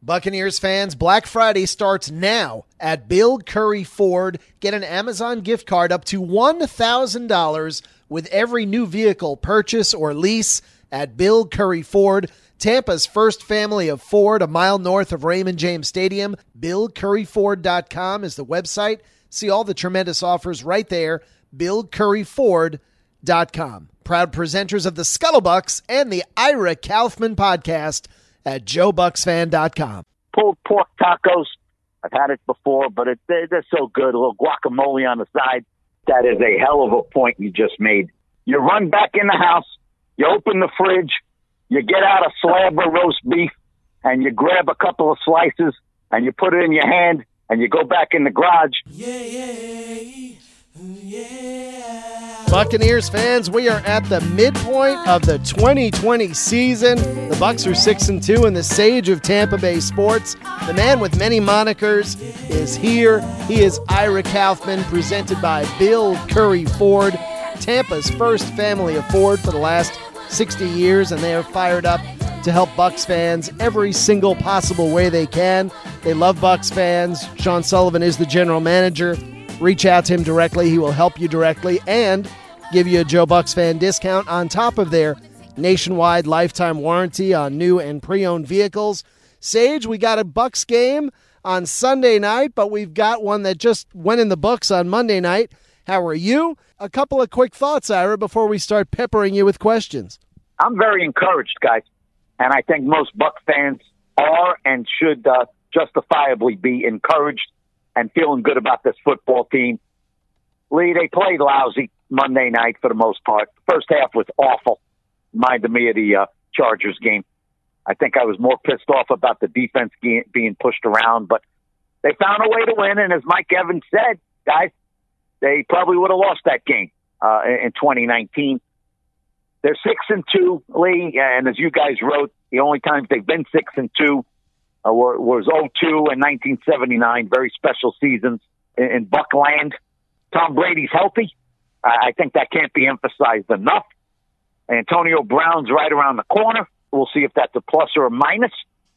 Buccaneers fans, Black Friday starts now at Bill Curry Ford. Get an Amazon gift card up to $1,000 with every new vehicle purchase or lease at Bill Curry Ford, Tampa's first family of Ford, a mile north of Raymond James Stadium. BillCurryFord.com is the website. See all the tremendous offers right there. BillCurryFord.com. Proud presenters of the Scuttlebucks and the Ira Kaufman podcast at JoeBucksFan.com. Pulled pork tacos. I've had it before, but they're so good. A little guacamole on the side. That is a hell of a point you just made. You run back in the house, you open the fridge, you get out a slab of roast beef, and you grab a couple of slices, and you put it in your hand, and you go back in the garage. Buccaneers fans, we are at the midpoint of the 2020 season. The Bucs are 6-2 in the sage of Tampa Bay sports. The man with many monikers is here. He is Ira Kaufman, presented by Bill Curry Ford, Tampa's first family of Ford for the last 60 years, and they are fired up to help Bucs fans every single possible way they can. They love Bucs fans. Sean Sullivan is the general manager. Reach out to him directly. He will help you directly and give you a Joe Bucs fan discount on top of their nationwide lifetime warranty on new and pre-owned vehicles. Sage, we got a Bucs game on Sunday night, but we've got one that just went in the books on Monday night. How are you? A couple of quick thoughts, Ira, before we start peppering you with questions. I'm very encouraged, guys, and I think most Bucs fans are and should justifiably be encouraged and feeling good about this football team. Lee, they played lousy Monday night for the most part. First half was awful. Reminded me of the Chargers game. I think I was more pissed off about the defense being pushed around, but they found a way to win, and as Mike Evans said, guys, they probably would have lost that game in 2019. They're 6-2, Lee, and as you guys wrote, the only times they've been 6-2 was 0-2 and 1979, very special seasons in Buckland. Tom Brady's healthy. I think that can't be emphasized enough. Antonio Brown's right around the corner. We'll see if that's a plus or a minus.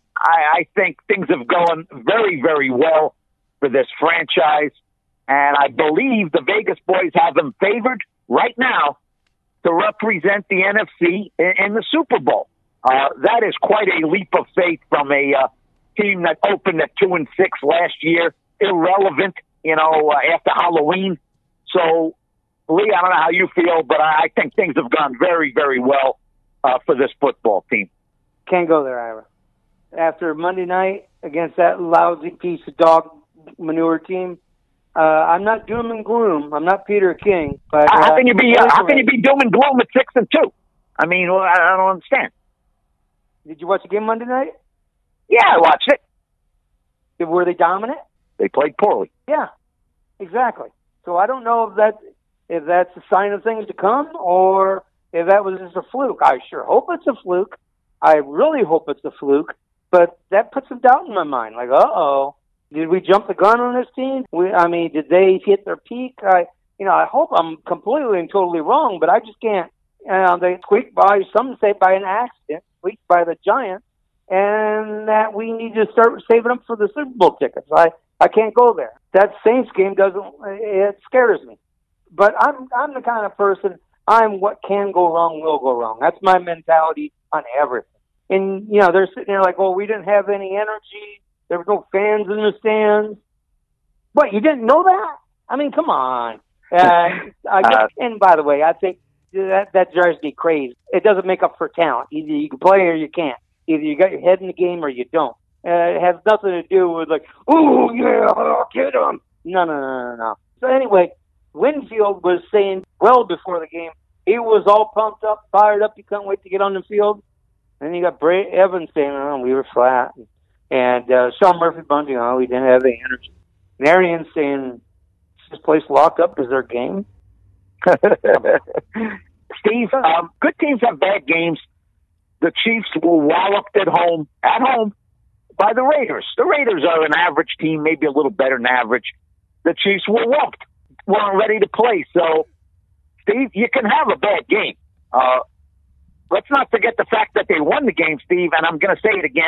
I think things have gone very, very well for this franchise, and I believe the Vegas boys have them favored right now to represent the NFC in the Super Bowl. That is quite a leap of faith from a team that opened at 2-6 last year, irrelevant, after Halloween. So, Lee, I don't know how you feel, but I think things have gone very, very well for this football team. Can't go there, Ira. After Monday night against that lousy piece of dog manure team, I'm not doom and gloom. I'm not Peter King. But how can you be doom and gloom at 6-2? I mean, I don't understand. Did you watch the game Monday night? Yeah, I watched it. Were they dominant? They played poorly. Yeah, exactly. So I don't know if that's a sign of things to come or if that was just a fluke. I sure hope it's a fluke. I really hope it's a fluke. But that puts some doubt in my mind. Like, uh-oh, did we jump the gun on this team? Did they hit their peak? I hope I'm completely and totally wrong, but I just can't. They squeaked by, some say by an accident, squeaked by the Giants, and that we need to start saving up for the Super Bowl tickets. I can't go there. That Saints game it scares me. But I'm the kind of person, what can go wrong will go wrong. That's my mentality on everything. And, they're sitting there like, we didn't have any energy. There was no fans in the stands. What, you didn't know that? I mean, come on. And by the way, I think that drives me crazy. It doesn't make up for talent. Either you can play or you can't. Either you got your head in the game or you don't. It has nothing to do with like, oh, yeah, get him. No. So anyway, Winfield was saying well before the game, he was all pumped up, fired up. He couldn't wait to get on the field. And you got Evans saying, we were flat. And Sean Murphy-Bunting, we didn't have the energy. And Arians saying, this place locked up? Is there a game? Steve, good teams have bad games. The Chiefs were walloped at home by the Raiders. The Raiders are an average team, maybe a little better than average. The Chiefs were whooped, weren't ready to play. So, Steve, you can have a bad game. Let's not forget the fact that they won the game, Steve, and I'm going to say it again.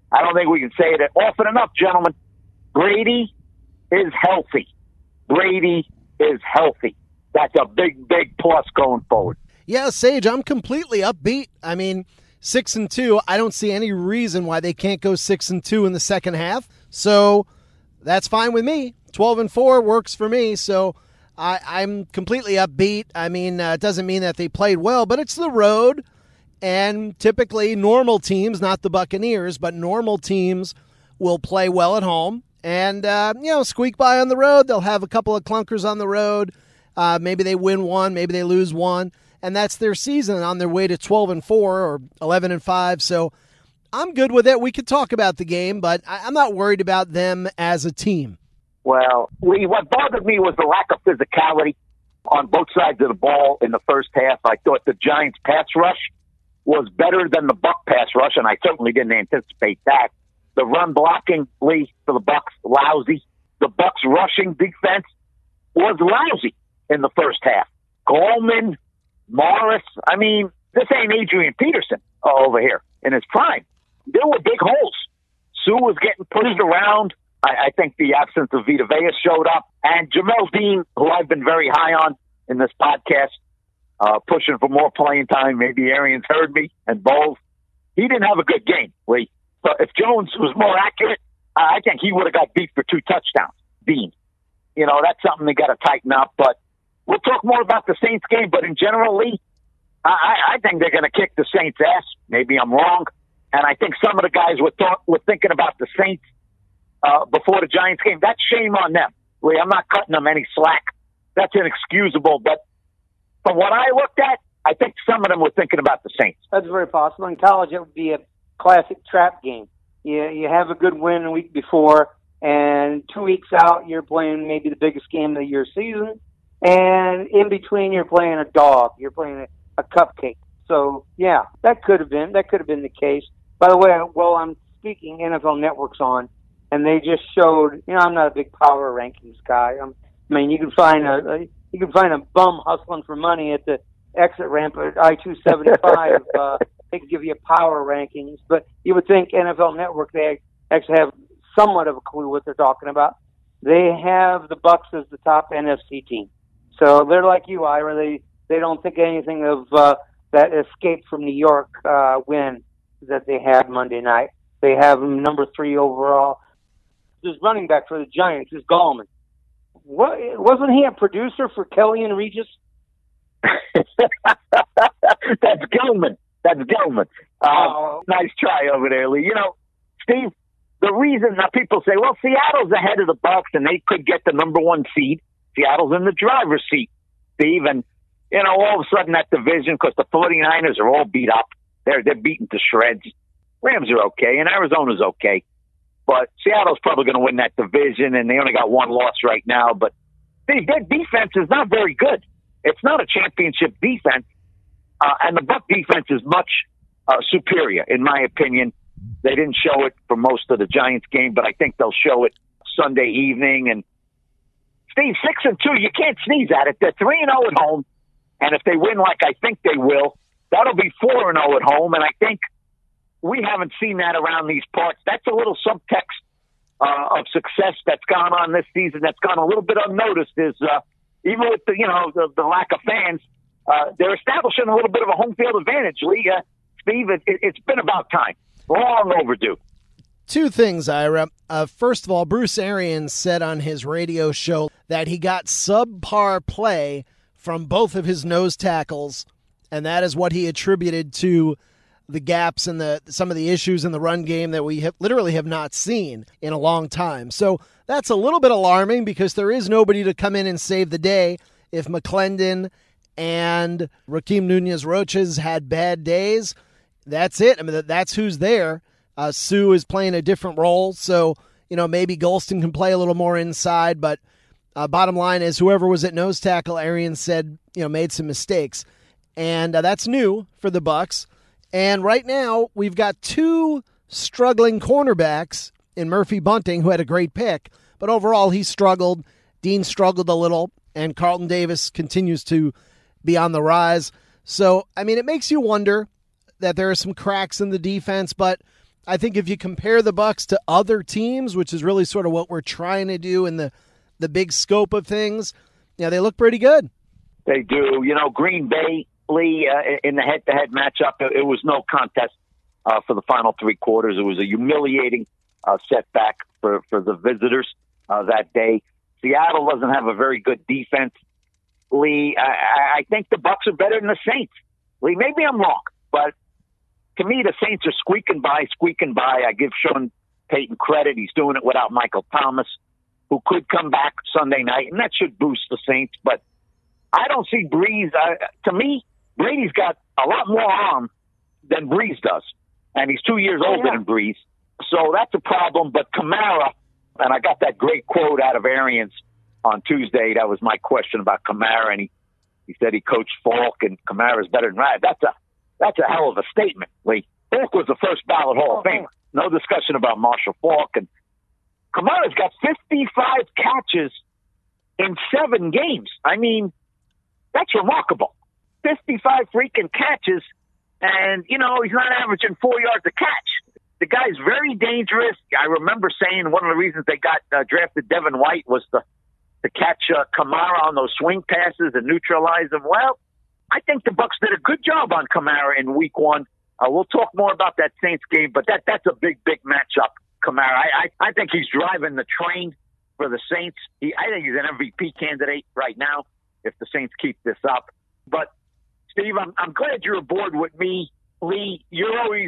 I don't think we can say it often enough, gentlemen. Brady is healthy. Brady is healthy. That's a big, big plus going forward. Yeah, Sage, I'm completely upbeat. I mean, 6-2, I don't see any reason why they can't go 6-2 in the second half. So that's fine with me. 12-4 works for me. So I'm completely upbeat. I mean, it doesn't mean that they played well, but it's the road. And typically normal teams, not the Buccaneers, but normal teams will play well at home and, squeak by on the road. They'll have a couple of clunkers on the road. Maybe they win one, maybe they lose one. And that's their season on their way to 12-4 or 11-5. So I'm good with it. We could talk about the game, but I'm not worried about them as a team. Well, Lee, what bothered me was the lack of physicality on both sides of the ball in the first half. I thought the Giants' pass rush was better than the Buck pass rush, and I certainly didn't anticipate that. The run blocking, Lee, for the Bucks, lousy. The Bucks' rushing defense was lousy in the first half. Coleman, Morris, I mean, this ain't Adrian Peterson over here in his prime. There were big holes. Sue was getting pushed around. I think the absence of Vita Vea showed up. And Jamel Dean, who I've been very high on in this podcast, pushing for more playing time. Maybe Arians heard me and Bowles. He didn't have a good game, Lee. So if Jones was more accurate, I think he would have got beat for 2 touchdowns. Dean. That's something they got to tighten up. But we'll talk more about the Saints game. But in general, Lee, I think they're going to kick the Saints' ass. Maybe I'm wrong. And I think some of the guys were thinking about the Saints before the Giants game. That's shame on them. Lee, I'm not cutting them any slack. That's inexcusable. But from what I looked at, I think some of them were thinking about the Saints. That's very possible. In college, it would be a classic trap game. You have a good win a week before, and 2 weeks out, you're playing maybe the biggest game of your season. And in between, you're playing a dog. You're playing a cupcake. So, yeah, that could have been the case. By the way, while I'm speaking, NFL Network's on, and they just showed. I'm not a big power rankings guy. You can find a bum hustling for money at the exit ramp at I-275. They can give you power rankings, but you would think NFL Network, they actually have somewhat of a clue what they're talking about. They have the Bucks as the top NFC team. So they're like you, Ira. They don't think anything of that escape from New York win that they had Monday night. They have them number 3 overall. This running back for the Giants is Gallman. Wasn't he a producer for Kelly and Regis? That's Gilman. Nice try over there, Lee. Steve, the reason that people say, well, Seattle's ahead of the Bucs and they could get the number 1 seed. Seattle's in the driver's seat, Steve. And, all of a sudden that division, because the 49ers are all beat up. They're beaten to shreds. Rams are okay, and Arizona's okay. But Seattle's probably going to win that division, and they only got 1 loss right now. But their defense is not very good. It's not a championship defense. And the Buck defense is much superior, in my opinion. They didn't show it for most of the Giants game, but I think they'll show it Sunday evening. And Steve, 6-2, you can't sneeze at it. They're 3-0 at home, and if they win like I think they will, that'll be 4-0 at home. And I think we haven't seen that around these parts. That's a little subtext of success that's gone on this season that's gone a little bit unnoticed. Is even with the lack of fans, they're establishing a little bit of a home field advantage. Lee, Steve, it's been about time. Long overdue. 2 things, Ira. First of all, Bruce Arians said on his radio show that he got subpar play from both of his nose tackles, and that is what he attributed to the gaps and some of the issues in the run game that we literally have not seen in a long time. So that's a little bit alarming because there is nobody to come in and save the day if McClendon and Rakeem Nunez-Roches had bad days. That's it. I mean, that's who's there. Sue is playing a different role, so maybe Golston can play a little more inside. But bottom line is, whoever was at nose tackle, Arians said made some mistakes, and that's new for the Bucs. And right now, we've got 2 struggling cornerbacks in Murphy Bunting, who had a great pick, but overall he struggled. Dean struggled a little, and Carlton Davis continues to be on the rise. So, I mean, it makes you wonder that there are some cracks in the defense, but I think if you compare the Bucs to other teams, which is really sort of what we're trying to do in the big scope of things, they look pretty good. They do. Green Bay, Lee, in the head-to-head matchup, it was no contest for the final three quarters. It was a humiliating setback for the visitors that day. Seattle doesn't have a very good defense. Lee, I think the Bucs are better than the Saints. Lee, maybe I'm wrong, but to me, the Saints are squeaking by. I give Sean Payton credit. He's doing it without Michael Thomas, who could come back Sunday night, and that should boost the Saints. But I don't see Breeze. To me, Brady's got a lot more arm than Breeze does, and he's 2 years older than Breeze. So that's a problem. But Kamara, and I got that great quote out of Arians on Tuesday. That was my question about Kamara, and he said he coached Falk, and Kamara's better than Ryan. That's a hell of a statement, Lee. Falk was the first ballot Hall of Famer. No discussion about Marshall Falk. And Kamara's got 55 catches in 7 games. I mean, that's remarkable. 55 freaking catches, and, he's not averaging 4 yards a catch. The guy's very dangerous. I remember saying one of the reasons they got drafted Devin White was to catch Kamara on those swing passes and neutralize him. Well, I think the Bucs did a good job on Kamara in week 1. We'll talk more about that Saints game, but that's a big matchup, Kamara. I think he's driving the train for the Saints. I think he's an MVP candidate right now if the Saints keep this up. But, Steve, I'm glad you're aboard with me. Lee, you're always,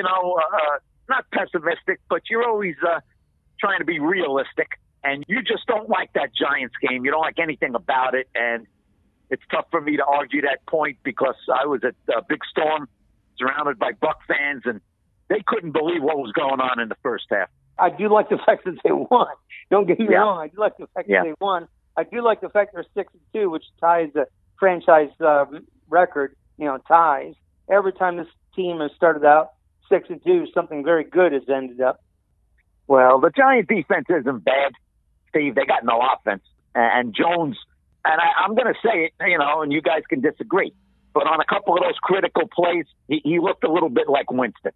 not pessimistic, but you're always trying to be realistic. And you just don't like that Giants game. You don't like anything about it. And it's tough for me to argue that point because I was at Big Storm surrounded by Buck fans, and they couldn't believe what was going on in the first half. I do like the fact that they won. Don't get me wrong. I do like the fact that they won. I do like the fact they're 6-2, which ties the franchise record, ties. Every time this team has started out 6-2, something very good has ended up. Well, the Giants defense isn't bad, Steve. They got no offense. And Jones, and I'm going to say it, and you guys can disagree, but on a couple of those critical plays, he looked a little bit like Winston.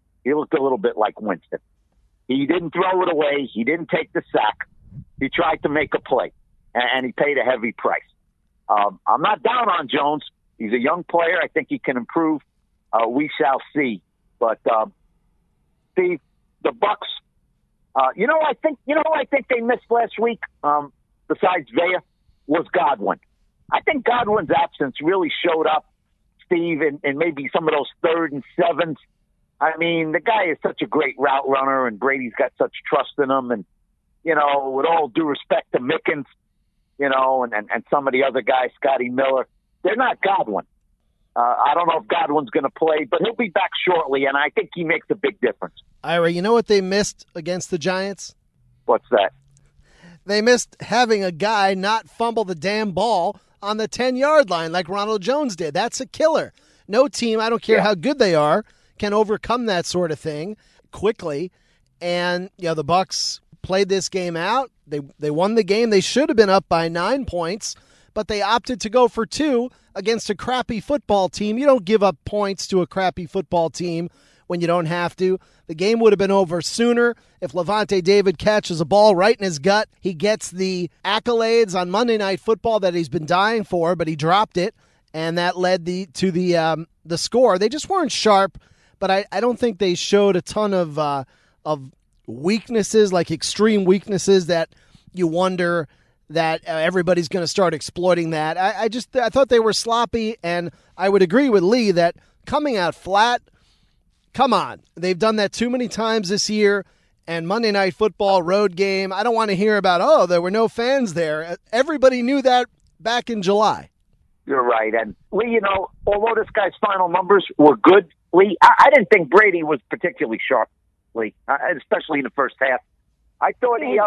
He didn't throw it away. He didn't take the sack. He tried to make a play, and he paid a heavy price. I'm not down on Jones. He's a young player. I think he can improve. We shall see. But, Steve, the Bucs, I think they missed last week, besides Vea, was Godwin. I think Godwin's absence really showed up, Steve, in maybe some of those 3rd and 7s. I mean, the guy is such a great route runner, and Brady's got such trust in him. And, with all due respect to Mickens, and some of the other guys, Scotty Miller, they're not Godwin. I don't know if Godwin's going to play, but he'll be back shortly, and I think he makes a big difference. Ira, you know what they missed against the Giants? What's that? They missed having a guy not fumble the damn ball on the 10-yard line like Ronald Jones did. That's a killer. No team, I don't care how good they are, can overcome that sort of thing quickly. And, the Bucs played this game out. They won the game. They should have been up by 9 points, but they opted to go for 2 against a crappy football team. You don't give up points to a crappy football team when you don't have to. The game would have been over sooner if Levante David catches a ball right in his gut. He gets the accolades on Monday Night Football that he's been dying for, but he dropped it, and that led to the score. They just weren't sharp, but I don't think they showed a ton of weaknesses, like extreme weaknesses that you wonder that everybody's going to start exploiting that. I thought they were sloppy, and I would agree with Lee that coming out flat, come on. They've done that too many times this year, and Monday Night Football road game, I don't want to hear about, there were no fans there. Everybody knew that back in July. You're right. And, Lee, although this guy's final numbers were good, Lee, I didn't think Brady was particularly sharp, Lee, especially in the first half. I thought he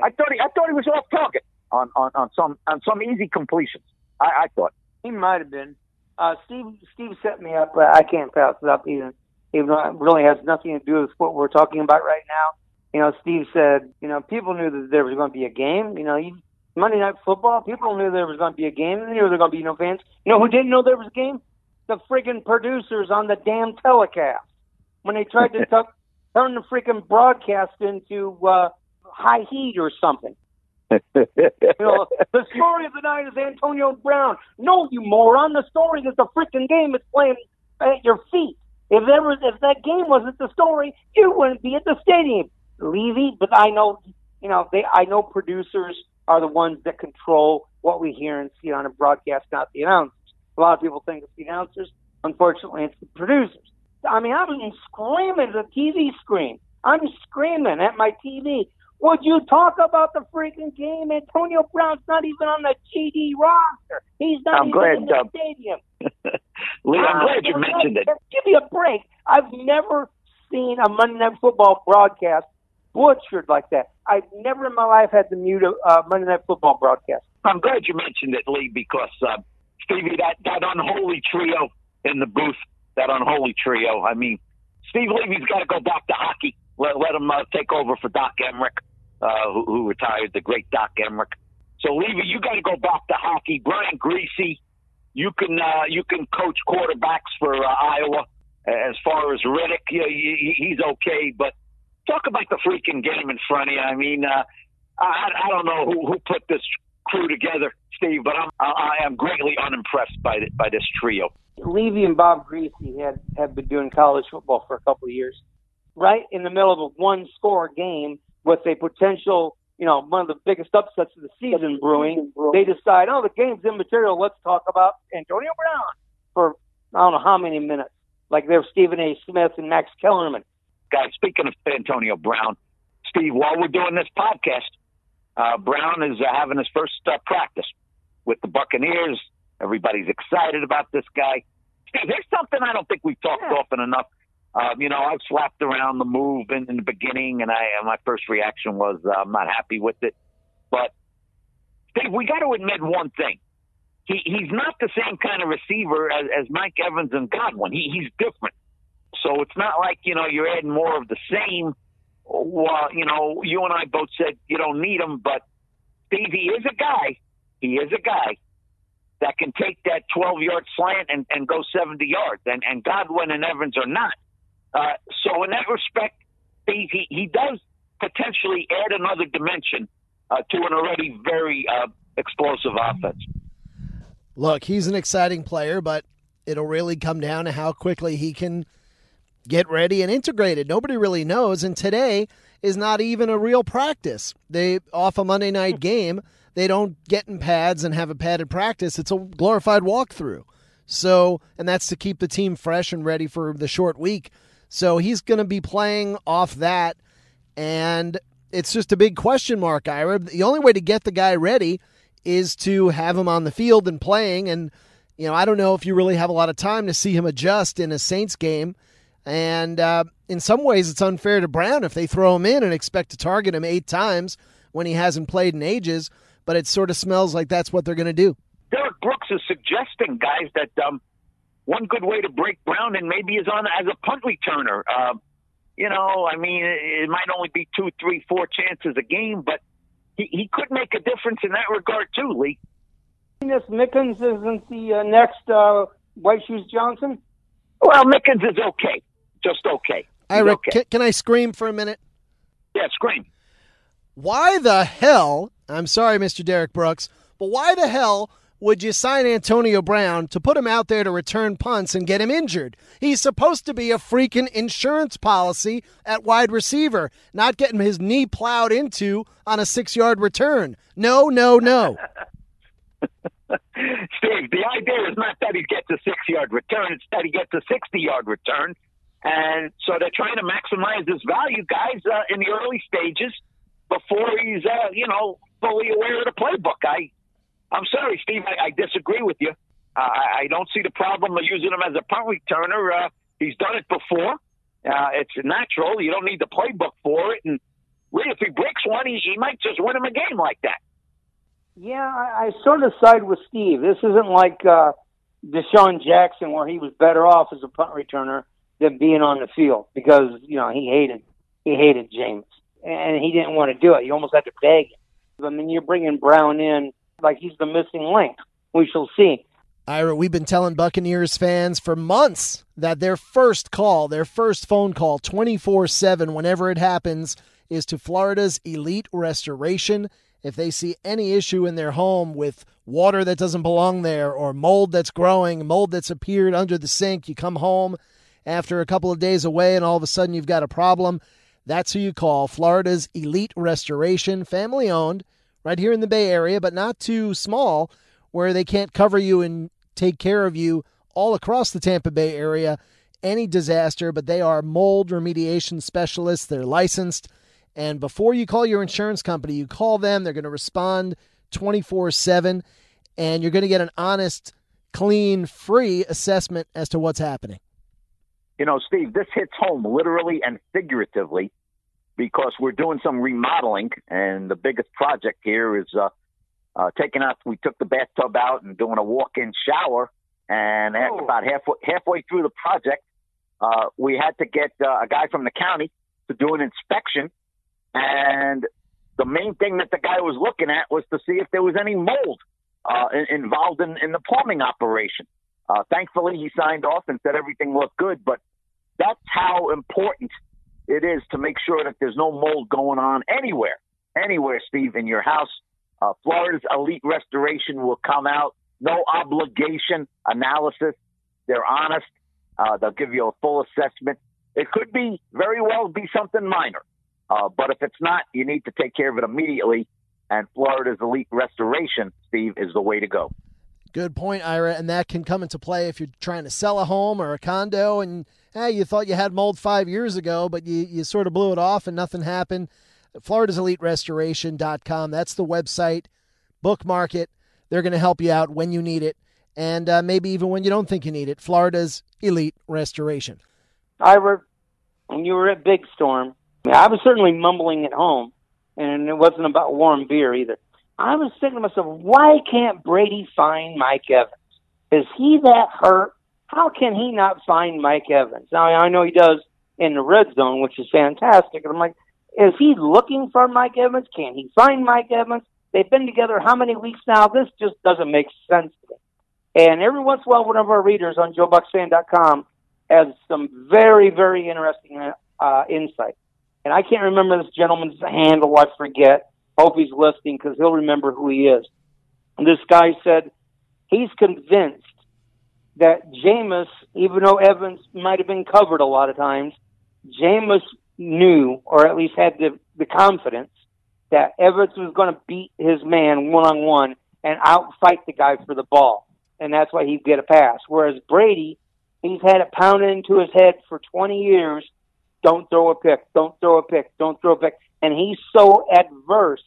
was off target on some easy completions. I thought he might have been. Steve set me up. I can't pass it up even though it really has nothing to do with what we're talking about right now. Steve said, people knew that there was going to be a game. Monday Night Football, people knew there was going to be a game. They knew there were going to be no fans. Who didn't know there was a game? The friggin' producers on the damn telecast. When they tried to turn the freaking broadcast into high heat or something. The story of the night is Antonio Brown. No, you moron. The story is the freaking game is playing at your feet. If that game wasn't the story, you wouldn't be at the stadium, Levy. But I know, I know producers are the ones that control what we hear and see on a broadcast, not the announcers. A lot of people think it's the announcers. Unfortunately, it's the producers. I mean, I'm screaming at the TV screen. I'm screaming at my TV. Would you talk about the freaking game? Antonio Brown's not even on the GD roster. He's not even in the stadium. Lee, I'm glad you mentioned it. Give me a break. I've never seen a Monday Night Football broadcast butchered like that. I've never in my life had to mute a Monday Night Football broadcast. I'm glad you mentioned it, Lee, because, Stevie, that unholy trio in the booth, that unholy trio, I mean, Steve Levy's got to go back to hockey. Let him take over for Doc Emmerich, who retired, the great Doc Emmerich. So, Levy, you got to go back to hockey. Brian Greasy, you can coach quarterbacks for Iowa. As far as Riddick, he's okay, but talk about the freaking game in front of you. I mean, I don't know who put this crew together, Steve, but I am greatly unimpressed by this trio. Levy and Bob Greasy have been doing college football for a couple of years. Right in the middle of a one-score game with a potential, one of the biggest upsets of the season brewing, they decide, the game's immaterial. Let's talk about Antonio Brown for I don't know how many minutes. Like they're Stephen A. Smith and Max Kellerman. Guys, speaking of Antonio Brown, Steve, while we're doing this podcast, Brown is having his first practice with the Buccaneers. Everybody's excited about this guy. Steve, there's something I don't think we've talked often enough. I've slapped around the move in the beginning, and my first reaction was I'm not happy with it. But, Steve, we got to admit one thing. He's not the same kind of receiver as Mike Evans and Godwin. He's different. So it's not like, you're adding more of the same. Well, you and I both said you don't need him, but Steve, he is a guy that can take that 12-yard slant and go 70 yards, and Godwin and Evans are not. So in that respect, Steve, he does potentially add another dimension to an already very explosive offense. Look, he's an exciting player, but it'll really come down to how quickly he can get ready and integrated. Nobody really knows, and today is not even a real practice. They off a Monday night game, they don't get in pads and have a padded practice. It's a glorified walkthrough. So, and that's to keep the team fresh and ready for the short week. So he's going to be playing off that, and it's just a big question mark, Ira. The only way to get the guy ready is to have him on the field and playing, and I don't know if you really have a lot of time to see him adjust in a Saints game. And in some ways, it's unfair to Brown if they throw him in and expect to target him 8 times when he hasn't played in ages. But it sort of smells like that's what they're going to do. Derek Brooks is suggesting, guys, that one good way to break Brown in maybe is on as a punt returner. It might only be 2, 3, 4 chances a game, but he could make a difference in that regard too, Lee. This Mickens isn't the next White Shoes Johnson? Well, Mickens is okay. Just okay. Ira, okay. Can I scream for a minute? Yeah, scream. Why the hell, I'm sorry, Mr. Derek Brooks, but why the hell would you sign Antonio Brown to put him out there to return punts and get him injured? He's supposed to be a freaking insurance policy at wide receiver, not getting his knee plowed into on a 6-yard return. No. Steve, the idea is not that he gets a 6-yard return, it's that he gets a 60-yard return. And so they're trying to maximize his value, guys, in the early stages before he's, fully aware of the playbook. I'm sorry, Steve, I disagree with you. I don't see the problem of using him as a punt returner. He's done it before. It's natural. You don't need the playbook for it. And really, if he breaks one, he might just win him a game like that. Yeah, I sort of side with Steve. This isn't like Deshaun Jackson, where he was better off as a punt returner than being on the field because he hated James and he didn't want to do it. You almost had to beg him. I mean, you're bringing Brown in like he's the missing link. We shall see. Ira, we've been telling Buccaneers fans for months that their first phone call 24/7 whenever it happens is to Florida's Elite Restoration. If they see any issue in their home with water that doesn't belong there or mold that's growing, mold that's appeared under the sink, you come home after a couple of days away and all of a sudden you've got a problem, that's who you call. Florida's Elite Restoration, family owned, right here in the Bay Area, but not too small where they can't cover you and take care of you all across the Tampa Bay area, any disaster, but they are mold remediation specialists. They're licensed. And before you call your insurance company, you call them. They're going to respond 24/7, and you're going to get an honest, clean, free assessment as to what's happening. You know, Steve, this hits home literally and figuratively because we're doing some remodeling, and the biggest project here is we took the bathtub out and doing a walk-in shower, and about halfway through the project, we had to get a guy from the county to do an inspection, and the main thing that the guy was looking at was to see if there was any mold involved in the plumbing operation. Thankfully, he signed off and said everything looked good, but that's how important it is to make sure that there's no mold going on anywhere, Steve, in your house. Florida's Elite Restoration will come out, no obligation analysis. They're honest. They'll give you a full assessment. It could very well be something minor. But if it's not, you need to take care of it immediately. And Florida's Elite Restoration, Steve, is the way to go. Good point, Ira. And that can come into play if you're trying to sell a home or a condo and you thought you had mold 5 years ago, but you sort of blew it off and nothing happened. FloridasEliteRestoration.com. That's the website. Bookmark it. They're going to help you out when you need it, and maybe even when you don't think you need it. Florida's Elite Restoration. Ira, when you were at Big Storm, I was certainly mumbling at home, and it wasn't about warm beer either. I was thinking to myself, why can't Brady find Mike Evans? Is he that hurt? How can he not find Mike Evans? Now, I know he does in the red zone, which is fantastic. And I'm like, is he looking for Mike Evans? Can he find Mike Evans? They've been together how many weeks now? This just doesn't make sense to me. And every once in a while, one of our readers on JoeBucksFan.com has some very, very interesting insight. And I can't remember this gentleman's handle. I forget. Hope he's listening because he'll remember who he is. And this guy said he's convinced that Jameis, even though Evans might have been covered a lot of times, Jameis knew, or at least had the confidence, that Evans was going to beat his man one-on-one and outfight the guy for the ball. And that's why he'd get a pass. Whereas Brady, he's had it pounded into his head for 20 years, don't throw a pick, don't throw a pick, don't throw a pick. And he's so averse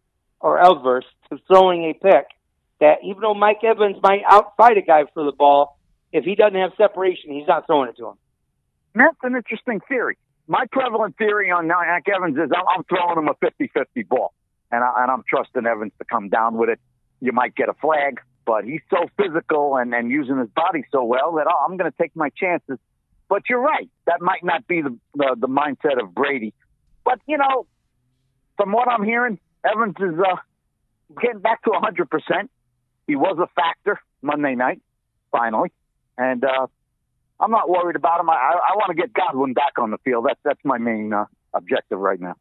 to throwing a pick that even though Mike Evans might outfight a guy for the ball, if he doesn't have separation, he's not throwing it to him. That's an interesting theory. My prevalent theory on Mike Evans is I'm throwing him a 50-50 ball, and I'm trusting Evans to come down with it. You might get a flag, but he's so physical and using his body so well that I'm going to take my chances. But you're right. That might not be the mindset of Brady. But, from what I'm hearing, Evans is getting back to 100%. He was a factor Monday night, finally. And I'm not worried about him. I want to get Godwin back on the field. That's my main objective right now.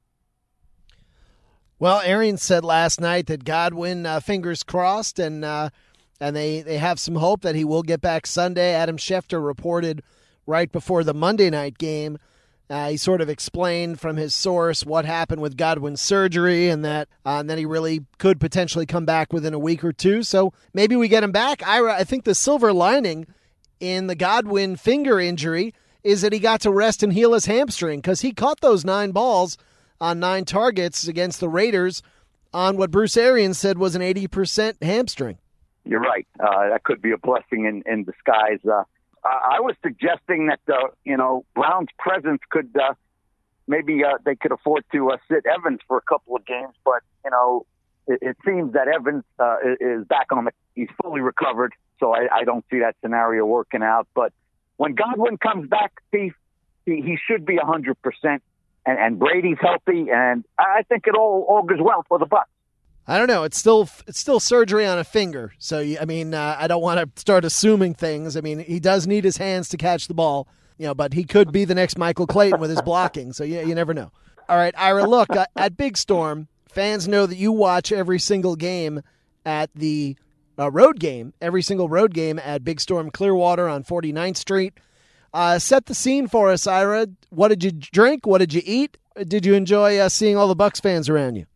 Well, Arians said last night that Godwin, fingers crossed, and they have some hope that he will get back Sunday. Adam Schefter reported right before the Monday night game. He sort of explained from his source what happened with Godwin's surgery and that he really could potentially come back within a week or two. So maybe we get him back. I think the silver lining in the Godwin finger injury is that he got to rest and heal his hamstring because he caught those 9 balls on 9 targets against the Raiders on what Bruce Arians said was an 80% hamstring. You're right. That could be a blessing in disguise. I was suggesting that, Brown's presence could maybe they could afford to sit Evans for a couple of games. But, it seems that Evans is back he's fully recovered. So I don't see that scenario working out. But when Godwin comes back, Steve, he should be 100%. And Brady's healthy. And I think it all augurs well for the Bucs. I don't know. It's still surgery on a finger. So, I don't want to start assuming things. I mean, he does need his hands to catch the ball, but he could be the next Michael Clayton with his blocking. So, you never know. All right, Ira, look, at Big Storm, fans know that you watch every single game at the road game, every single road game at Big Storm Clearwater on 49th Street. Set the scene for us, Ira. What did you drink? What did you eat? Did you enjoy seeing all the Bucs fans around you?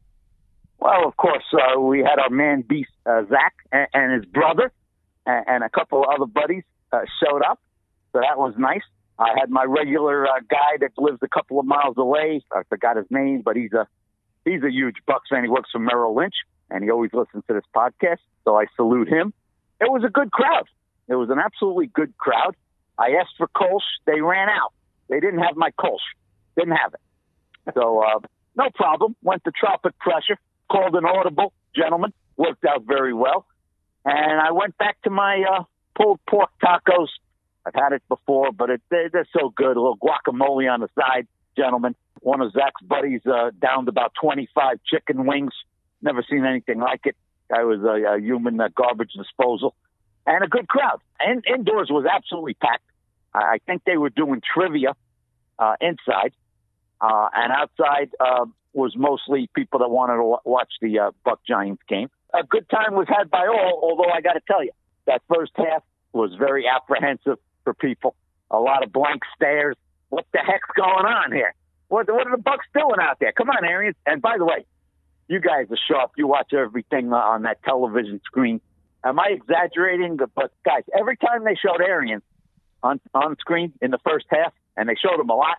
Well, of course, we had our man Beast, Zach, and his brother, and a couple of other buddies showed up, so that was nice. I had my regular guy that lives a couple of miles away. I forgot his name, but he's a huge Bucs fan. He works for Merrill Lynch, and he always listens to this podcast, so I salute him. It was a good crowd. It was an absolutely good crowd. I asked for Kolsch. They ran out. They didn't have my Kolsch. Didn't have it. So no problem. Went to Tropic Pressure. Called an audible, gentlemen. Worked out very well. And I went back to my pulled pork tacos. I've had it before, but they're so good. A little guacamole on the side, gentlemen. One of Zach's buddies downed about 25 chicken wings. Never seen anything like it. That was a human garbage disposal. And a good crowd. And indoors was absolutely packed. I think they were doing trivia inside. And outside was mostly people that wanted to watch the Buck Giants game. A good time was had by all, although I got to tell you, that first half was very apprehensive for people. A lot of blank stares. What the heck's going on here? What are the Bucs doing out there? Come on, Arians. And by the way, you guys are sharp. You watch everything on that television screen. Am I exaggerating? But, guys, every time they showed Arians on screen in the first half, and they showed him a lot,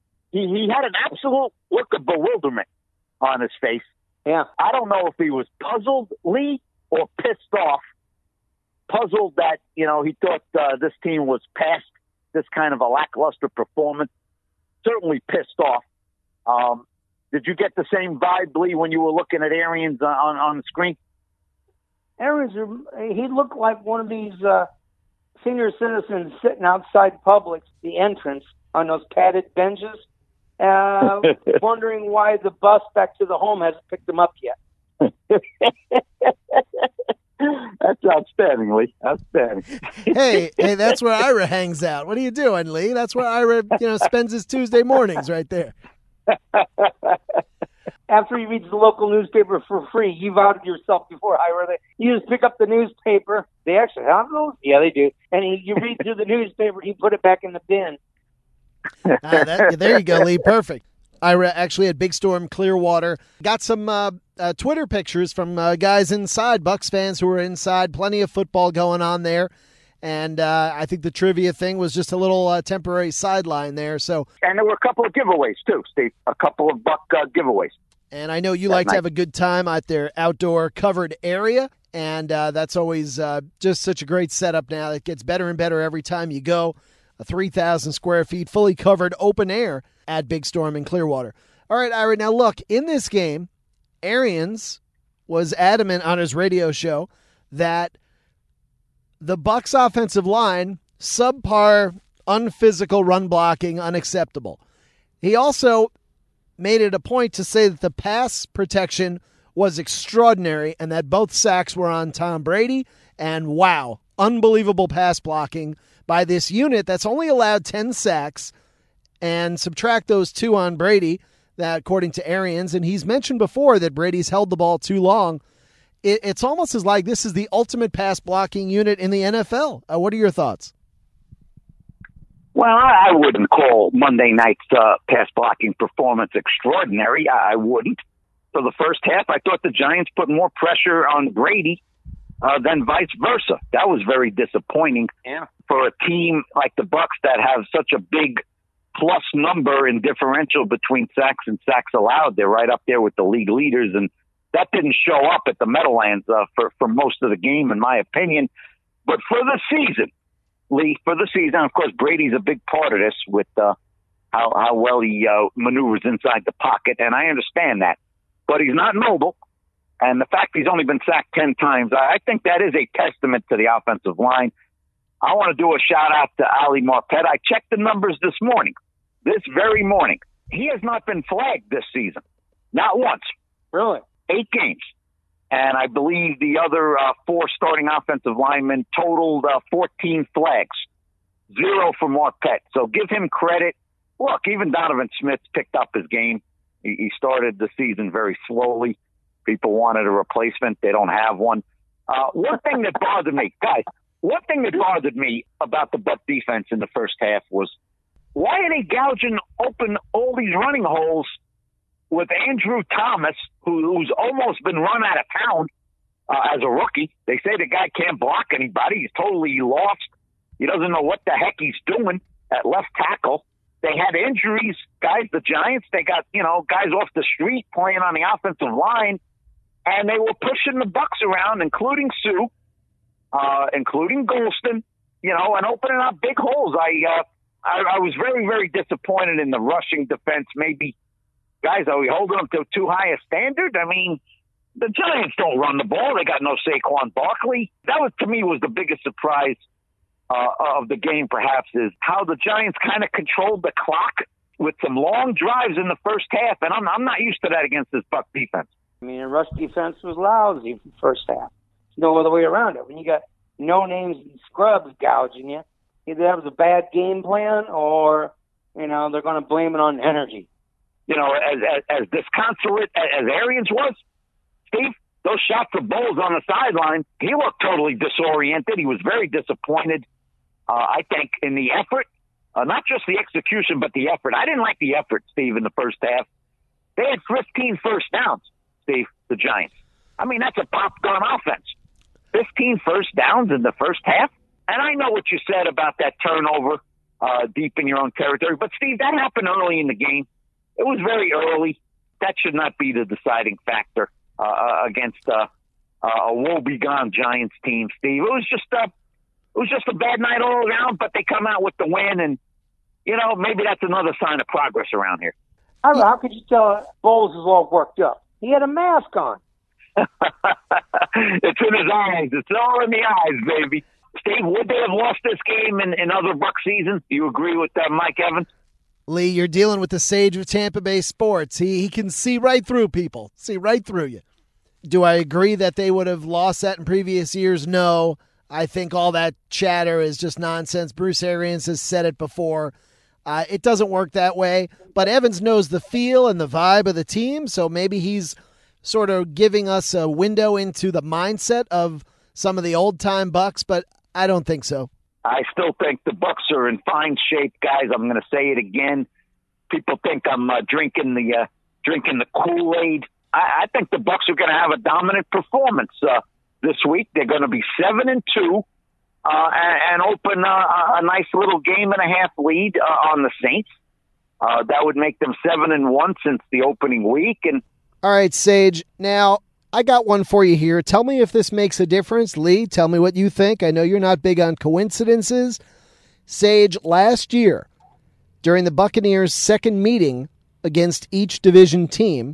he had an absolute look of bewilderment on his face. Yeah. I don't know if he was puzzled, Lee, or pissed off. Puzzled that, he thought this team was past this kind of a lackluster performance. Certainly pissed off. Did you get the same vibe, Lee, when you were looking at Arians on the screen? Arians, he looked like one of these senior citizens sitting outside Publix, the entrance, on those padded benches, wondering why the bus back to the home hasn't picked them up yet. That's outstanding, Lee. Outstanding. Hey, that's where Ira hangs out. What are you doing, Lee? That's where Ira, spends his Tuesday mornings, right there. After he reads the local newspaper for free, you've outed yourself before, Ira. You just pick up the newspaper. They actually have those? Yeah, they do. And you read through the newspaper, you put it back in the bin. There you go, Lee. Perfect. Ira actually at Big Storm Clearwater. Got some Twitter pictures from guys inside, Bucs fans who were inside. Plenty of football going on there. And I think the trivia thing was just a little temporary sideline there. And there were a couple of giveaways, too, Steve. A couple of Buck giveaways. And I know you like to have a good time at their outdoor covered area. And that's always just such a great setup now. It gets better and better every time you go. A 3,000 square feet, fully covered open air at Big Storm in Clearwater. All right, Ira, now look, in this game, Arians was adamant on his radio show that the Bucs offensive line, subpar, unphysical run blocking, unacceptable. He also made it a point to say that the pass protection was extraordinary and that both sacks were on Tom Brady. And wow, unbelievable pass blocking by this unit that's only allowed 10 sacks, and subtract those 2 on Brady, that according to Arians, and he's mentioned before that Brady's held the ball too long. It's almost as like this is the ultimate pass blocking unit in the NFL. What are your thoughts? Well, I wouldn't call Monday night's pass blocking performance extraordinary. I wouldn't. For the first half, I thought the Giants put more pressure on Brady than vice versa. That was very disappointing for a team like the Bucs that have such a big plus number in differential between sacks and sacks allowed. They're right up there with the league leaders, and that didn't show up at the Meadowlands for most of the game, in my opinion. But for the season, Lee, of course, Brady's a big part of this with how well he maneuvers inside the pocket, and I understand that. But he's not mobile, and the fact he's only been sacked 10 times, I think that is a testament to the offensive line. I want to do a shout-out to Ali Marpet. I checked the numbers this very morning. He has not been flagged this season. Not once. Really? 8 games. And I believe the other 4 starting offensive linemen totaled 14 flags, 0 for Marpet. So give him credit. Look, even Donovan Smith picked up his game. He started the season very slowly. People wanted a replacement. They don't have one. One thing that bothered me, guys, one thing that bothered me about the Buck defense in the first half was, why are they gouging open all these running holes with Andrew Thomas, who's almost been run out of town as a rookie? They say the guy can't block anybody. He's totally lost. He doesn't know what the heck he's doing at left tackle. They had injuries, guys, the Giants. They got, guys off the street playing on the offensive line, and they were pushing the Bucks around, including Sue, including Golston, and opening up big holes. I was very, very disappointed in the rushing defense. Maybe, guys, are we holding them to too high a standard? I mean, the Giants don't run the ball. They got no Saquon Barkley. That was, to me, was the biggest surprise of the game, perhaps, is how the Giants kind of controlled the clock with some long drives in the first half, and I'm not used to that against this Buck defense. I mean, the rush defense was lousy for the first half. No other way around it. When you got no names and scrubs gouging you, either that was a bad game plan or, they're going to blame it on energy. As disconsolate as Arians was, Steve, those shots of Bowles on the sideline, he looked totally disoriented. He was very disappointed. I think in the effort, not just the execution, but the effort. I didn't like the effort, Steve, in the first half. They had 15 first downs, Steve, the Giants. I mean, that's a pop-gun offense. 15 first downs in the first half. And I know what you said about that turnover deep in your own territory. But, Steve, that happened early in the game. It was very early. That should not be the deciding factor against a woe-begone Giants team, Steve. It was just a bad night all around, but they come out with the win, and, maybe that's another sign of progress around here. How could you tell Bowles is all worked up? He had a mask on. It's in his eyes. It's all in the eyes, baby. Steve, would they have lost this game in other Buck seasons? Do you agree with Mike Evans? Lee, you're dealing with the sage of Tampa Bay sports. He can see right through people, see right through you. Do I agree that they would have lost that in previous years? No. I think all that chatter is just nonsense. Bruce Arians has said it before. It doesn't work that way. But Evans knows the feel and the vibe of the team, so maybe he's sort of giving us a window into the mindset of some of the old-time Bucks, but I don't think so. I still think the Bucks are in fine shape, guys. I'm going to say it again. People think I'm drinking the Kool-Aid. I think the Bucks are going to have a dominant performance this week. They're going to be 7-2 and open a nice little game and a half lead on the Saints. That would make them 7-1 since the opening week. And all right, Sage. Now, I got one for you here. Tell me if this makes a difference. Lee, tell me what you think. I know you're not big on coincidences. Sage, last year, during the Buccaneers' second meeting against each division team,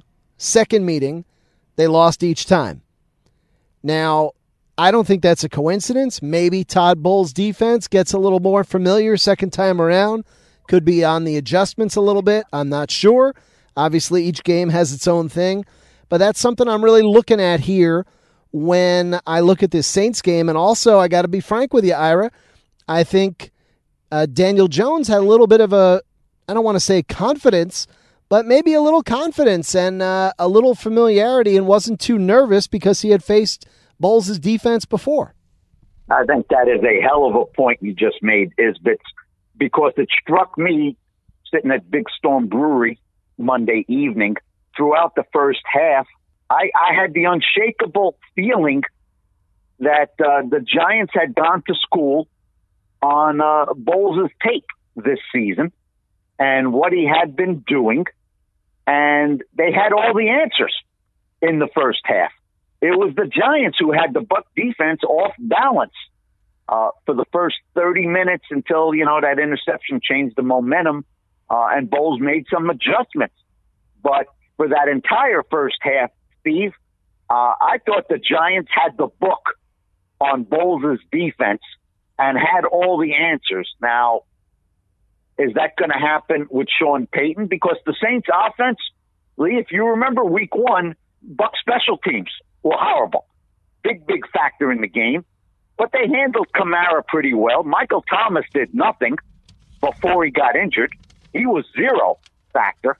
they lost each time. Now, I don't think that's a coincidence. Maybe Todd Bowles' defense gets a little more familiar second time around. Could be on the adjustments a little bit. I'm not sure. Obviously, each game has its own thing. But that's something I'm really looking at here when I look at this Saints game. And also, I got to be frank with you, Ira. I think Daniel Jones had a little bit of I don't want to say confidence, but maybe a little confidence and a little familiarity and wasn't too nervous because he had faced Bowles' defense before. I think that is a hell of a point you just made, Isbitz, because it struck me sitting at Big Storm Brewery Monday evening. Throughout the first half, I had the unshakable feeling that the Giants had gone to school on Bowles' tape this season and what he had been doing, and they had all the answers in the first half. It was the Giants who had the Buck defense off balance for the first 30 minutes until, that interception changed the momentum, and Bowles made some adjustments. But for that entire first half, Steve, I thought the Giants had the book on Bowles' defense and had all the answers. Now, is that going to happen with Sean Payton? Because the Saints offense, Lee, if you remember week 1, Buck special teams were horrible. Big factor in the game. But they handled Kamara pretty well. Michael Thomas did nothing before he got injured. He was zero factor.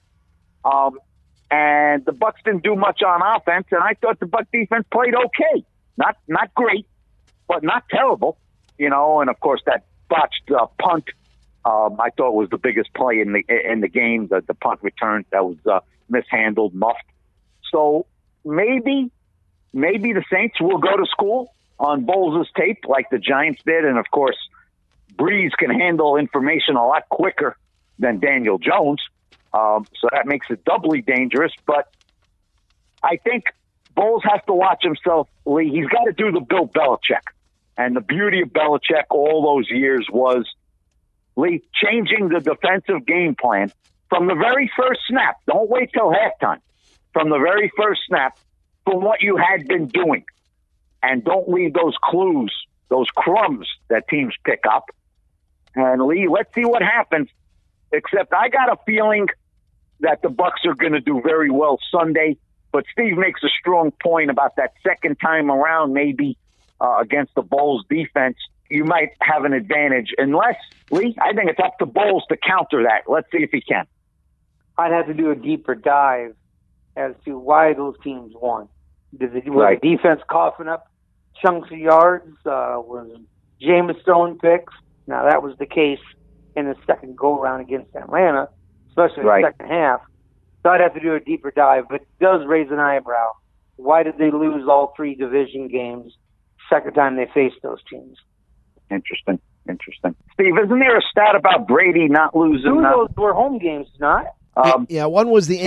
And the Bucs didn't do much on offense, and I thought the Bucs defense played okay. Not great, but not terrible. And of course that botched punt I thought was the biggest play in the game, the punt return that was mishandled, muffed. So maybe the Saints will go to school on Bowles' tape like the Giants did, and of course Breeze can handle information a lot quicker than Daniel Jones, so that makes it doubly dangerous. But I think Bowles has to watch himself, Lee. He's got to do the Bill Belichick. And the beauty of Belichick all those years was, Lee, changing the defensive game plan from the very first snap. Don't wait till halftime. From the very first snap, from what you had been doing. And don't leave those clues, those crumbs that teams pick up. And, Lee, let's see what happens. Except I got a feeling that the Bucs are going to do very well Sunday. But Steve makes a strong point about that second time around, maybe against the Bowles defense. You might have an advantage. Unless, Lee, I think it's up to Bowles to counter that. Let's see if he can. I'd have to do a deeper dive as to why those teams won. Was the defense coughing up chunks of yards? Was Jameis throwing picks? Now, that was the case in the second go-around against Atlanta, especially in the second half. So I'd have to do a deeper dive, but it does raise an eyebrow. Why did they lose all three division games second time they faced those teams? Interesting. Steve, isn't there a stat about Brady not losing? Two of those were home games, not? Yeah, one was the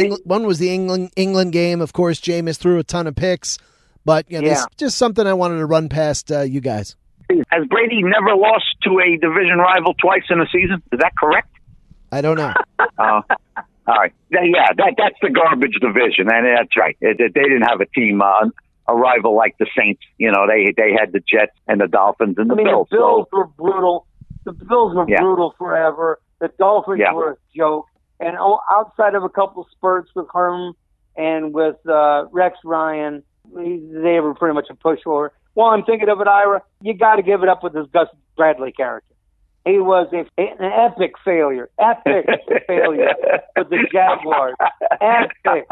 England game. Of course, Jameis threw a ton of picks, but this is just something I wanted to run past you guys. Has Brady never lost to a division rival twice in a season? Is that correct? I don't know. All right. Yeah, that's the garbage division, and that's right. They didn't have a team, a rival like the Saints. They had the Jets and the Dolphins and the Bills. The Bills were brutal. The Bills were brutal forever. The Dolphins were a joke. And outside of a couple spurts with Herm and with Rex Ryan, they were pretty much a pushover. Well, I'm thinking of it, Ira. You got to give it up with this Gus Bradley character. He was an epic failure. Epic failure with the Jaguars. Epic.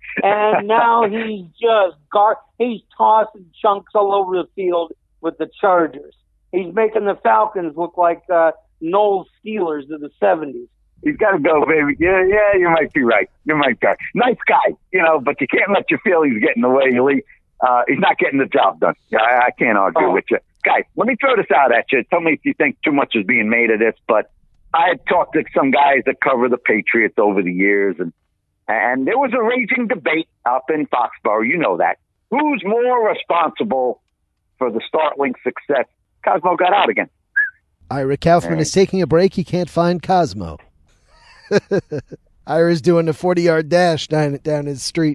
And now he's just he's tossing chunks all over the field with the Chargers. He's making the Falcons look like Noel Steelers of the 70s. He's got to go, baby. Yeah, you might be right. Nice guy, but you can't let you feel he's getting away, Lee. He's not getting the job done. I can't argue with you. Guys, let me throw this out at you. Tell me if you think too much is being made of this, but I had talked to some guys that cover the Patriots over the years, and there was a raging debate up in Foxborough. You know that. Who's more responsible for the startling success? Cosmo got out again. Ira Kaufman is taking a break. He can't find Cosmo. Ira's doing a 40-yard dash down his street.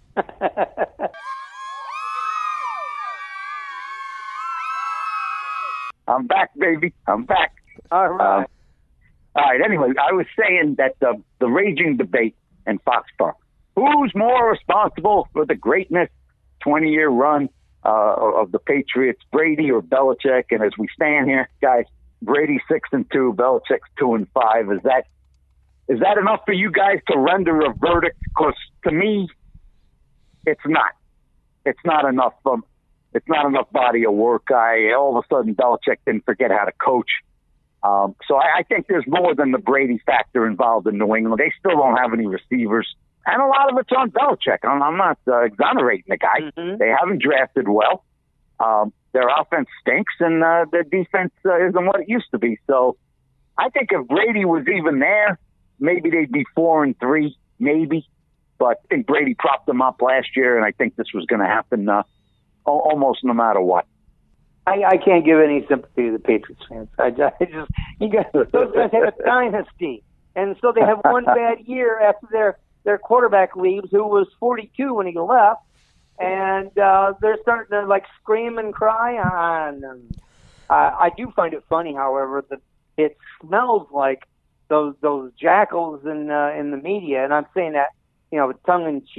I'm back, baby. I'm back. All right. All right. Anyway, I was saying that the raging debate in Foxborough. Who's more responsible for the greatness 20-year run of the Patriots, Brady or Belichick? And as we stand here, guys, Brady 6-2, Belichick's 2-5. Is that enough for you guys to render a verdict? Because to me, it's not. It's not enough. It's not enough body of work. All of a sudden, Belichick didn't forget how to coach. So I think there's more than the Brady factor involved in New England. They still don't have any receivers. And a lot of it's on Belichick. I'm not exonerating the guy. Mm-hmm. They haven't drafted well. Their offense stinks, and their defense isn't what it used to be. So I think if Brady was even there, maybe they'd be 4-3, maybe. But I think Brady propped them up last year, and I think this was going to happen almost no matter what. I can't give any sympathy to the Patriots fans. Those guys have a dynasty, and so they have one bad year after their quarterback leaves, who was 42 when he left, and they're starting to scream and cry on them. I do find it funny, however, that it smells like those jackals in the media, and I'm saying that tongue in cheek.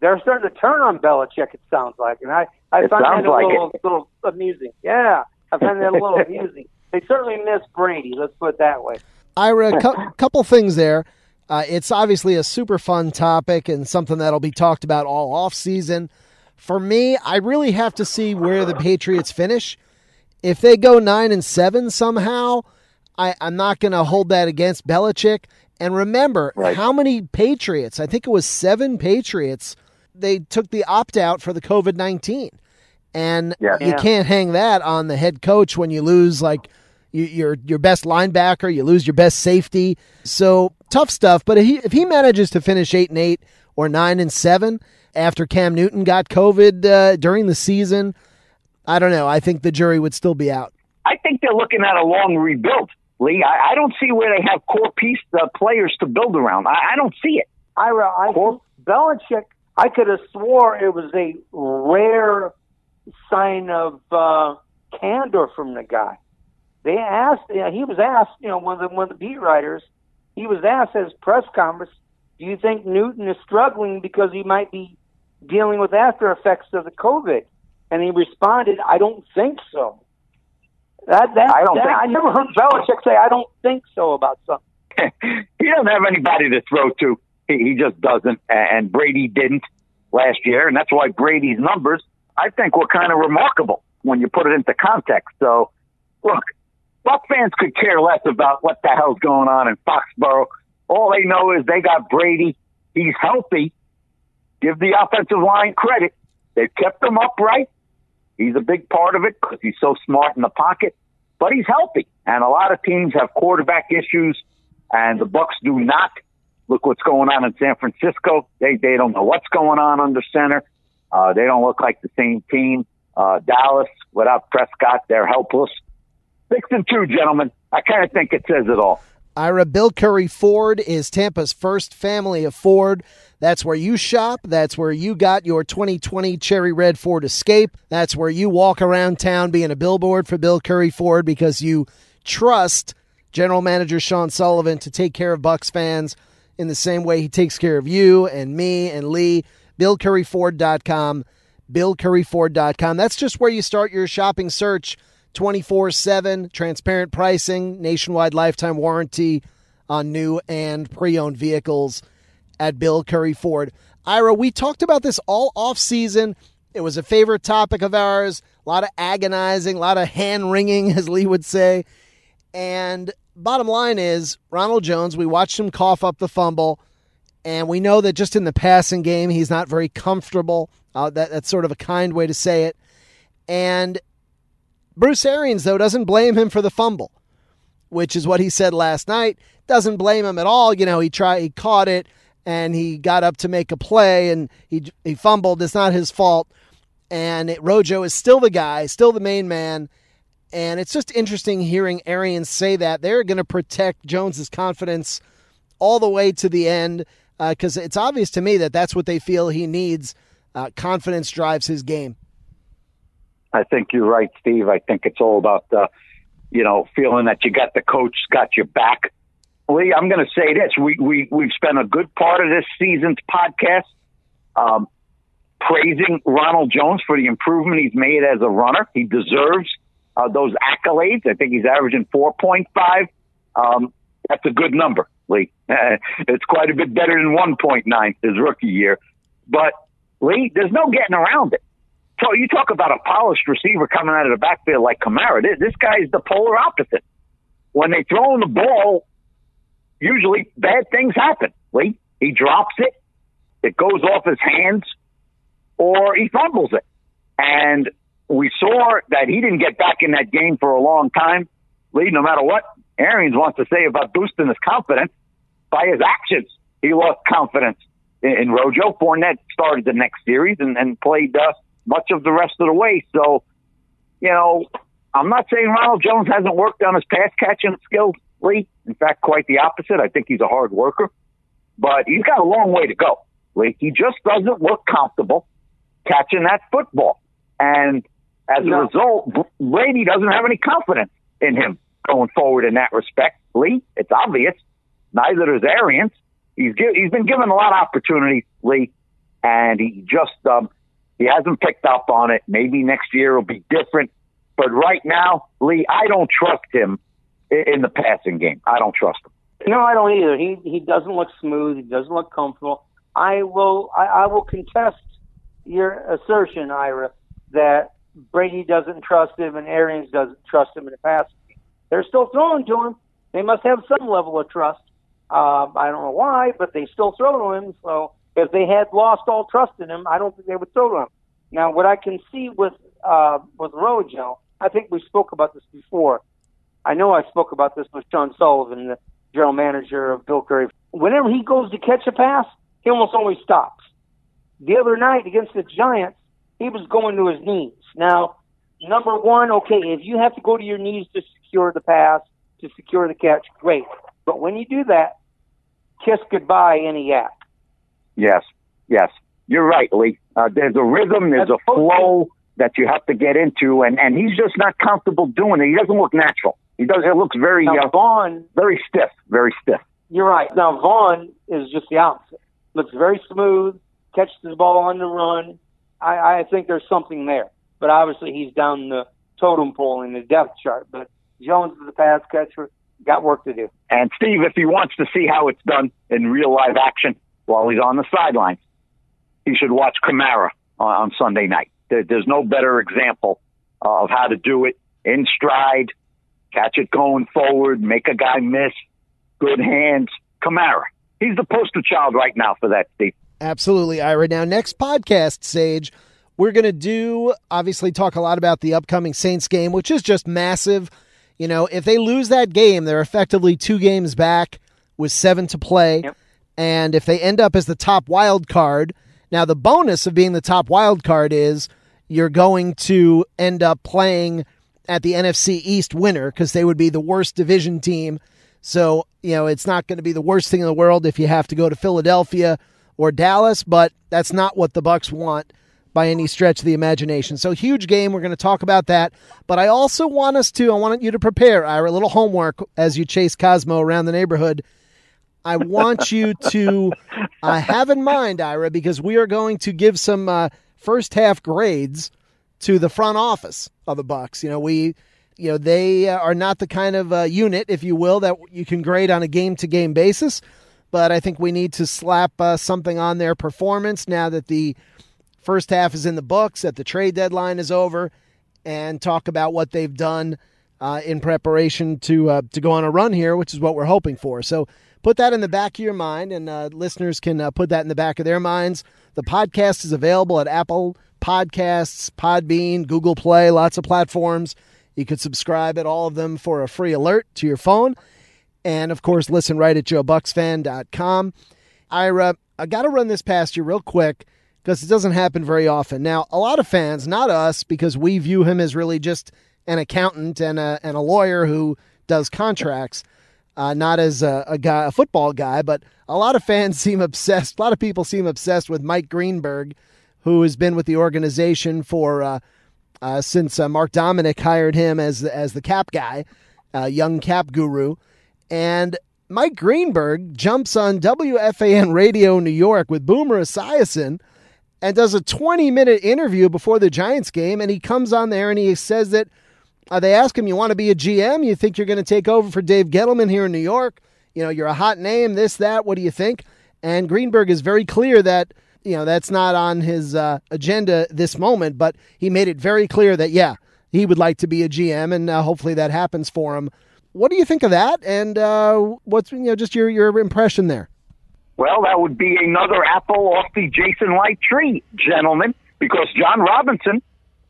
they're starting to turn on Belichick, it sounds like. And I find that a little amusing. Yeah, I find that a little amusing. They certainly miss Brady, let's put it that way. Ira, a couple things there. It's obviously a super fun topic and something that'll be talked about all offseason. For me, I really have to see where the Patriots finish. If they go 9-7 somehow, I'm not going to hold that against Belichick. And remember, how many Patriots, I think it was 7 Patriots, they took the opt-out for the COVID-19. And you can't hang that on the head coach when you lose like your best linebacker, you lose your best safety. So tough stuff. But if he manages to finish 8-8 or 9-7 after Cam Newton got COVID during the season, I don't know. I think the jury would still be out. I think they're looking at a long rebuild, Lee. I don't see where they have core piece players to build around. I don't see it. Belichick, I could have swore it was a rare sign of candor from the guy. He was asked, one of the beat writers, he was asked at his press conference, do you think Newton is struggling because he might be dealing with after effects of the COVID? And he responded, I don't think so. I never heard Belichick say, I don't think so about something. He doesn't have anybody to throw to. He just doesn't. And Brady didn't last year. And that's why Brady's numbers, I think, were kind of remarkable when you put it into context. So, look, Buck fans could care less about what the hell's going on in Foxborough. All they know is they got Brady. He's healthy. Give the offensive line credit. They've kept him upright. He's a big part of it because he's so smart in the pocket. But he's healthy. And a lot of teams have quarterback issues, and the Bucs do not. Look what's going on in San Francisco. They don't know what's going on under center. They don't look like the same team. Dallas, without Prescott, they're helpless. 6-2, gentlemen. I kind of think it says it all. Ira, Bill Curry Ford is Tampa's first family of Ford. That's where you shop. That's where you got your 2020 Cherry Red Ford Escape. That's where you walk around town being a billboard for Bill Curry Ford because you trust General Manager Sean Sullivan to take care of Bucs fans in the same way he takes care of you and me and Lee. BillCurryFord.com. BillCurryFord.com. That's just where you start your shopping search. 24/7, transparent pricing, nationwide lifetime warranty on new and pre-owned vehicles at Bill Curry Ford. Ira, we talked about this all off-season. It was a favorite topic of ours. A lot of agonizing, a lot of hand-wringing, as Lee would say. And bottom line is, Ronald Jones, we watched him cough up the fumble, and we know that just in the passing game, he's not very comfortable. That's sort of a kind way to say it. And Bruce Arians, though, doesn't blame him for the fumble, which is what he said last night. Doesn't blame him at all. He caught it, and he got up to make a play, and he fumbled. It's not his fault. And Rojo is still the guy, still the main man. And it's just interesting hearing Arians say that. They're going to protect Jones's confidence all the way to the end because it's obvious to me that that's what they feel he needs. Confidence drives his game. I think you're right, Steve. I think it's all about, feeling that you got the coach, got your back. Lee, I'm going to say this. We've spent a good part of this season's podcast praising Ronald Jones for the improvement he's made as a runner. He deserves those accolades. I think he's averaging 4.5. That's a good number, Lee. It's quite a bit better than 1.9 his rookie year. But, Lee, there's no getting around it. So you talk about a polished receiver coming out of the backfield like Kamara. This guy is the polar opposite. When they throw him the ball, usually bad things happen. Lee, he drops it, it goes off his hands, or he fumbles it. And we saw that he didn't get back in that game for a long time. Lee, no matter what Arians wants to say about boosting his confidence, by his actions, he lost confidence in Rojo. Fournette started the next series and played much of the rest of the way. So, I'm not saying Ronald Jones hasn't worked on his pass catching skills, Lee. In fact, quite the opposite. I think he's a hard worker. But he's got a long way to go, Lee. He just doesn't look comfortable catching that football. And as a result, Brady doesn't have any confidence in him going forward in that respect. Lee, it's obvious. Neither does Arians. He's been given a lot of opportunities, Lee, and he just he hasn't picked up on it. Maybe next year will be different. But right now, Lee, I don't trust him in the passing game. I don't trust him. No, I don't either. He doesn't look smooth. He doesn't look comfortable. I will contest your assertion, Ira, that Brady doesn't trust him and Arians doesn't trust him in the passing game. They're still throwing to him. They must have some level of trust. I don't know why, but they still throw to him. So if they had lost all trust in him, I don't think they would throw to him. Now, what I can see with Rojo, I think we spoke about this before. I know I spoke about this with Sean Sullivan, the general manager of Bill Curry. Whenever he goes to catch a pass, he almost always stops. The other night against the Giants, he was going to his knees. Now, number one, okay, if you have to go to your knees to secure the pass, to secure the catch, great. But when you do that, kiss goodbye any yak. Yes. You're right, Lee. There's a rhythm, there's a flow that you have to get into, and he's just not comfortable doing it. He doesn't look natural. It looks very Vaughn, very stiff. You're right. Now, Vaughn is just the opposite. Looks very smooth, catches the ball on the run. I think there's something there. But obviously he's down the totem pole in the depth chart. But Jones is a pass catcher, got work to do. And Steve, if he wants to see how it's done in real live action while he's on the sidelines, he should watch Kamara on Sunday night. There's no better example of how to do it in stride, catch it going forward, make a guy miss, good hands. Kamara. He's the poster child right now for that, Steve. Absolutely, Ira. Now, next podcast, Sage, we're going to obviously talk a lot about the upcoming Saints game, which is just massive. You know, if they lose that game, they're effectively 2 games back with 7 to play. Yep. And if they end up as the top wild card, now the bonus of being the top wild card is you're going to end up playing at the NFC East winner because they would be the worst division team. So, you know, it's not going to be the worst thing in the world if you have to go to Philadelphia or Dallas, but that's not what the Bucs want by any stretch of the imagination. So huge game. We're going to talk about that. But I also want I want you to prepare, Ira, a little homework as you chase Cosmo around the neighborhood. I want you to have in mind, Ira, because we are going to give some first half grades to the front office of the Bucs. They are not the kind of unit, if you will, that you can grade on a game-to-game basis. But I think we need to slap something on their performance now that the first half is in the books, that the trade deadline is over, and talk about what they've done in preparation to go on a run here, which is what we're hoping for. So put that in the back of your mind, and listeners can put that in the back of their minds. The podcast is available at Apple Podcasts, Podbean, Google Play, lots of platforms. You could subscribe at all of them for a free alert to your phone. And, of course, listen right at JoeBucksFan.com. Ira, I got to run this past you real quick because it doesn't happen very often. Now, a lot of fans, not us, because we view him as really just an accountant and a lawyer who does contracts, not as a football guy, but a lot of fans seem obsessed. A lot of people seem obsessed with Mike Greenberg, who has been with the organization for since Mark Dominic hired him as the cap guy, young cap guru. And Mike Greenberg jumps on WFAN Radio New York with Boomer Esiason and does a 20-minute interview before the Giants game, and he comes on there and he says that they ask him, you want to be a GM? You think you're going to take over for Dave Gettleman here in New York? You know, you're a hot name, this, that. What do you think? And Greenberg is very clear that, you know, that's not on his agenda this moment, but he made it very clear that, yeah, he would like to be a GM, and hopefully that happens for him. What do you think of that? And what's just your impression there? Well, that would be another apple off the Jason Light tree, gentlemen, because John Robinson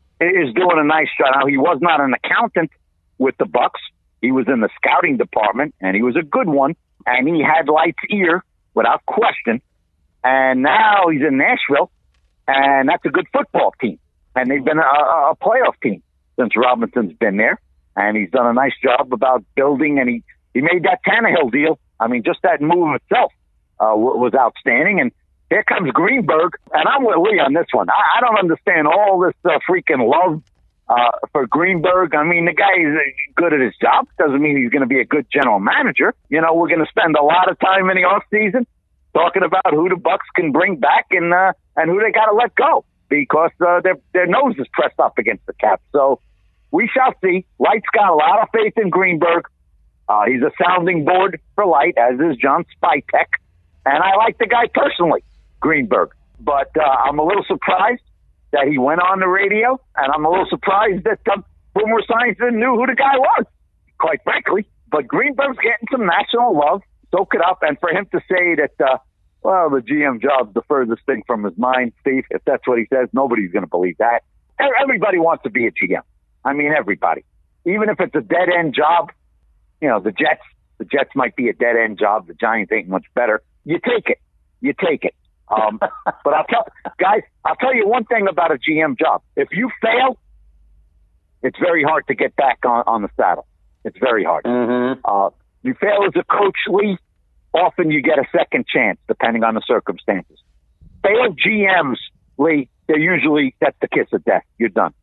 is doing a nice job. Now, he was not an accountant with the Bucs. He was in the scouting department, and he was a good one, and he had Light's ear without question. And now he's in Nashville, and that's a good football team. And they've been a playoff team since Robinson's been there. And he's done a nice job about building, and he made that Tannehill deal. I mean, just that move itself was outstanding. And here comes Greenberg, and I'm with Lee on this one. I don't understand all this freaking love for Greenberg. I mean, the guy is good at his job. Doesn't mean he's going to be a good general manager. You know, we're going to spend a lot of time in the offseason talking about who the Bucks can bring back and who they got to let go because their nose is pressed up against the cap. So we shall see. Light's got a lot of faith in Greenberg. He's a sounding board for Light, as is John Spytek. And I like the guy personally, Greenberg. But I'm a little surprised that he went on the radio, and I'm a little surprised that Boomer Esiason knew who the guy was, quite frankly. But Greenberg's getting some national love. Soak it up. And for him to say that, the GM job's the furthest thing from his mind, Steve, if that's what he says, nobody's going to believe that. Everybody wants to be a GM. I mean, everybody. Even if it's a dead-end job, the Jets might be a dead-end job. The Giants ain't much better. You take it. But I'll tell you one thing about a GM job. If you fail, it's very hard to get back on the saddle. It's very hard. Mm-hmm. You fail as a coach, Lee, often you get a second chance, depending on the circumstances. Failed GMs, Lee, that's the kiss of death. You're done.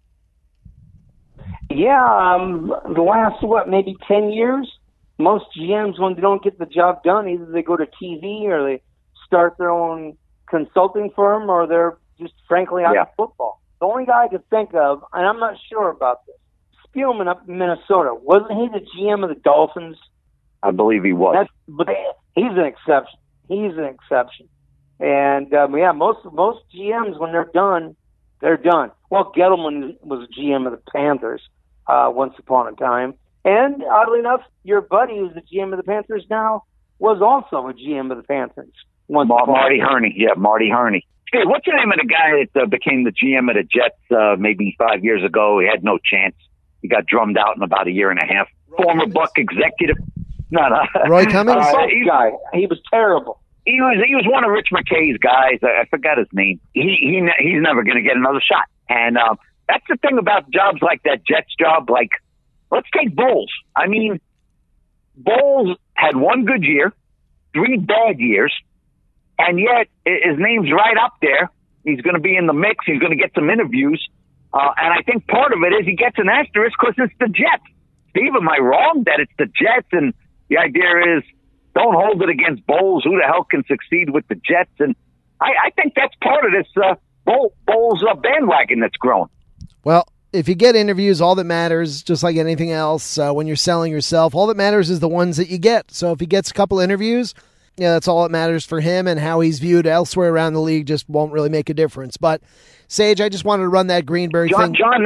Yeah, the last, maybe 10 years, most GMs, when they don't get the job done, either they go to TV or they start their own consulting firm or they're just frankly out of football. The only guy I could think of, and I'm not sure about this, Spielman up in Minnesota. Wasn't he the GM of the Dolphins? I believe he was. He's an exception. And, most GMs, when they're done, they're done. Well, Gettleman was a GM of the Panthers once upon a time. And, oddly enough, your buddy who's the GM of the Panthers now was also a GM of the Panthers. Marty Herney. Yeah, Marty Herney. Hey, what's the name of the guy that became the GM of the Jets maybe 5 years ago? He had no chance. He got drummed out in about a year and a half. Former Buck executive. No. Roy Cummings? He was terrible. He was one of Rich McKay's guys. I forgot his name. He's never going to get another shot. And that's the thing about jobs like that Jets job. Like, let's take Bowles. I mean, Bowles had one good year, 3 bad years, and yet his name's right up there. He's going to be in the mix. He's going to get some interviews. And I think part of it is he gets an asterisk because it's the Jets. Steve, am I wrong that it's the Jets? And the idea is don't hold it against Bowles. Who the hell can succeed with the Jets? And I think that's part of this Bowles bandwagon that's growing. Well, if you get interviews, all that matters, just like anything else, when you're selling yourself, all that matters is the ones that you get. So if he gets a couple interviews, that's all that matters for him, and how he's viewed elsewhere around the league just won't really make a difference. But, Sage, I just wanted to run that Greenberg thing. John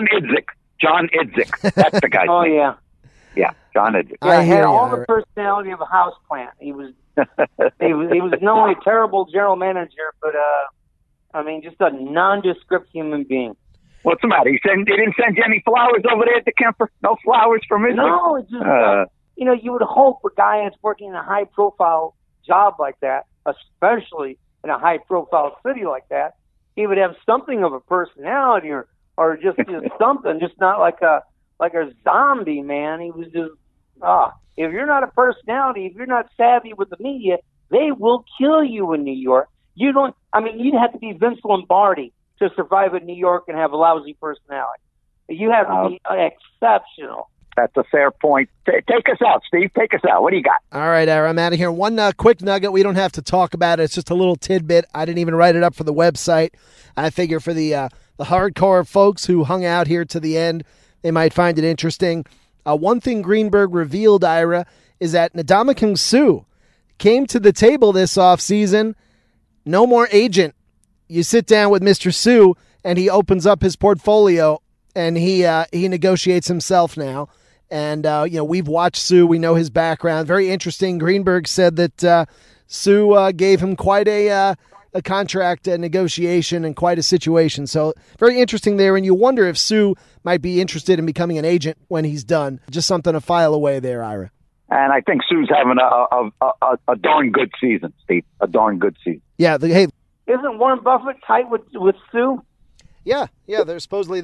Idzik. That's the guy. Oh, yeah. Yeah, John Idzik. Yeah, he had all the personality of a houseplant. He was not only a terrible general manager, but, just a nondescript human being. What's the matter? He didn't send you any flowers over there at the Kemper? No flowers from his? No, it's just, you would hope a guy that's working in a high-profile job like that, especially in a high-profile city like that, he would have something of a personality or just something, just not like a zombie, man. He was just, if you're not a personality, if you're not savvy with the media, they will kill you in New York. You'd have to be Vince Lombardi to survive in New York and have a lousy personality. You have to be exceptional. That's a fair point. Take us out, Steve. Take us out. What do you got? All right, Ira, I'm out of here. One quick nugget. We don't have to talk about it. It's just a little tidbit. I didn't even write it up for the website. I figure for the hardcore folks who hung out here to the end, they might find it interesting. One thing Greenberg revealed, Ira, is that Ndamukong Suh came to the table this offseason. No more agent. You sit down with Mr. Suh, and he opens up his portfolio, and he negotiates himself now. And, we've watched Suh. We know his background. Very interesting. Greenberg said that Suh gave him quite a contract negotiation and quite a situation. So very interesting there. And you wonder if Suh might be interested in becoming an agent when he's done. Just something to file away there, Ira. And I think Suh's having a darn good season, Steve. A darn good season. Yeah. Isn't Warren Buffett tight with Suh? Yeah. They're supposedly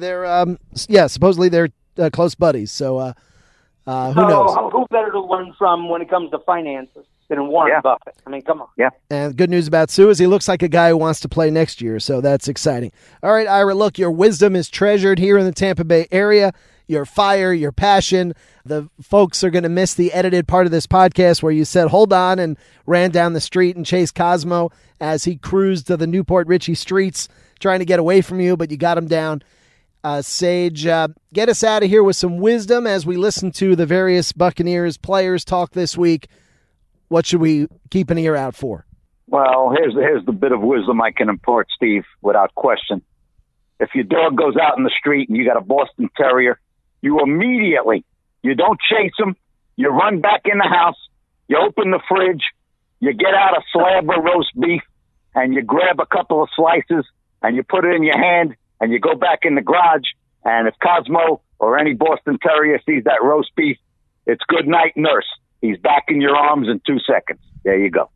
they're close buddies. So who knows? Who better to learn from when it comes to finances than Warren Buffett? I mean, come on. Yeah. And good news about Suh is he looks like a guy who wants to play next year, so that's exciting. All right, Ira, look, your wisdom is treasured here in the Tampa Bay area. your fire, your passion. The folks are going to miss the edited part of this podcast where you said, hold on, and ran down the street and chased Cosmo as he cruised to the Newport Richey streets trying to get away from you, but you got him down. Sage, get us out of here with some wisdom as we listen to the various Buccaneers players talk this week. What should we keep an ear out for? Well, here's the bit of wisdom I can impart, Steve, without question. If your dog goes out in the street and you got a Boston Terrier, you don't chase him, you run back in the house, you open the fridge, you get out a slab of roast beef, and you grab a couple of slices, and you put it in your hand, and you go back in the garage, and if Cosmo or any Boston Terrier sees that roast beef, it's good night, nurse. He's back in your arms in 2 seconds. There you go.